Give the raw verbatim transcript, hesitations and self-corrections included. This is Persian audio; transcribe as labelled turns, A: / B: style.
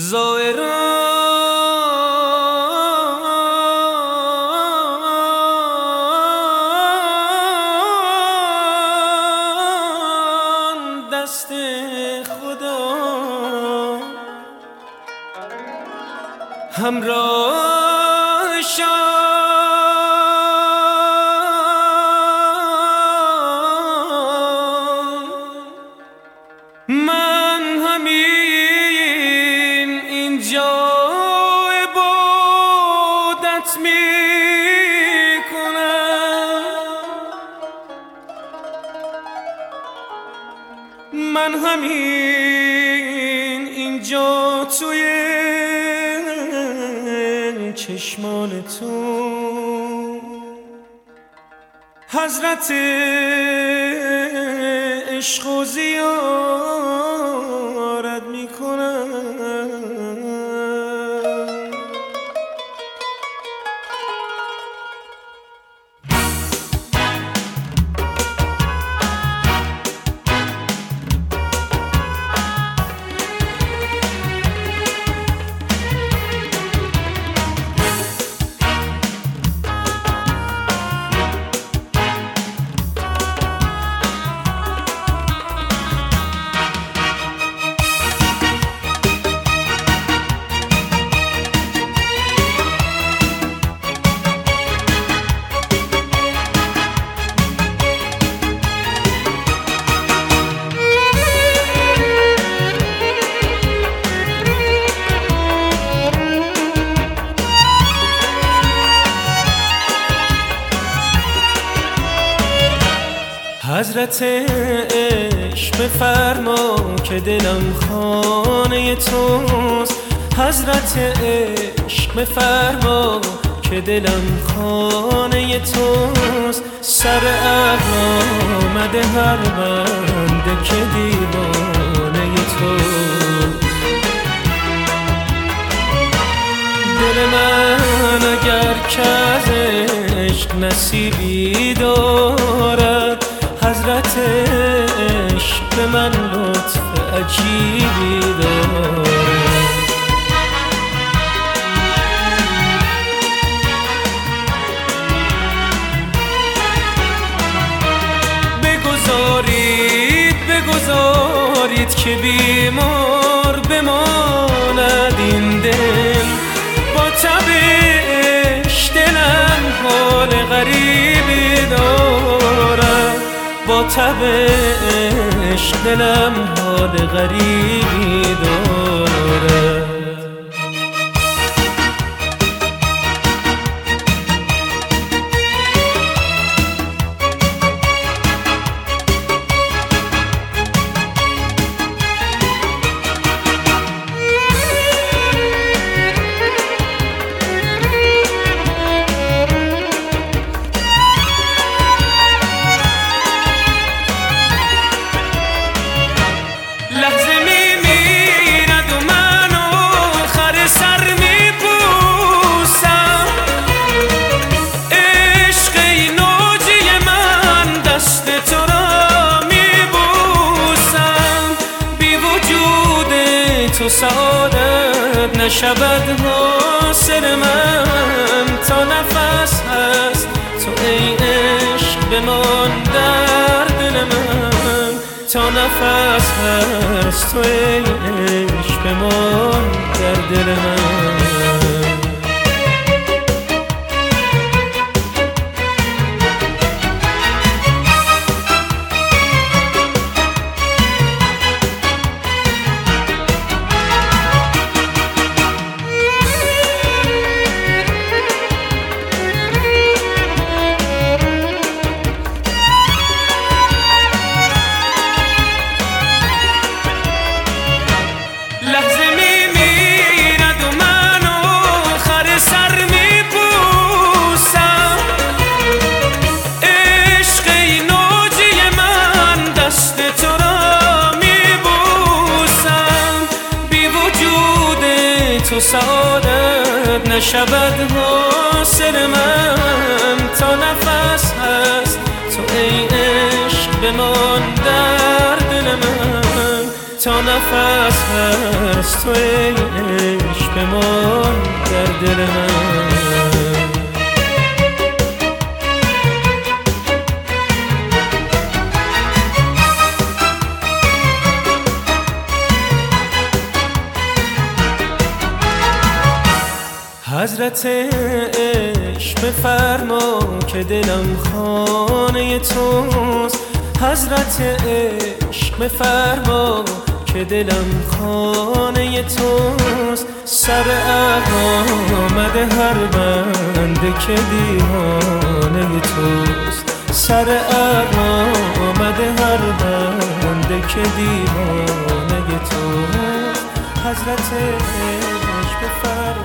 A: زائران دست خدا همراهشان من همین اینجا عبادت میکنم من همین اینجا توی چشمان تو حضرت عشق و زیارت میکنم. حضرت عشق بفرما که دلم خانه توست. حضرت عشق بفرما که دلم خانه توست. سر عقل آمده هر بنده که دیوانه توست. دل من اگر که از عشق نصیبی دارد، حضرت عشق به من لطف عجیبی دارد. بگذارید بگذارید که بیمار بماند این دل، با تبش دلم حال غریبی دارد. با تبش دلم حال غریبی دارد. تو سعادت نشود حاصل من، تا نفس هست تو ای عشق بمان در دل من. تا نفس هست تو ای عشق بمان در دل من. تو سعادت نشود حاصل من، تا نفس هست تو ای عشق بمان در دل من. تا نفس هست تو عشق بمان در دل من. حضرت عشق بفرما که دلم خانه توست. حضرت عشق بفرما که دلم خانه توست. سر عقل آمده هر بنده که دیوانه توست. سر عقل آمده هر بنده که دیوانه توست. حضرت عشق بفرما